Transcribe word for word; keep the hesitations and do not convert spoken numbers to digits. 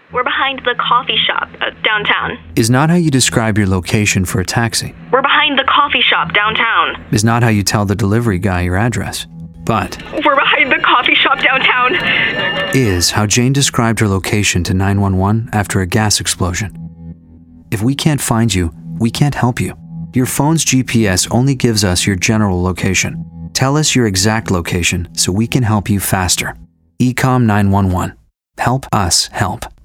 We're behind the coffee shop uh, downtown. Is not how you describe your location for a taxi. We're behind the coffee shop downtown. Is not how you tell the delivery guy your address. But We're behind the coffee shop downtown. Is how Jane described her location to nine one one after a gas explosion. If we can't find you, we can't help you. Your phone's G P S only gives us your general location. Tell us your exact location so we can help you faster. E COM nine one one. Help us help.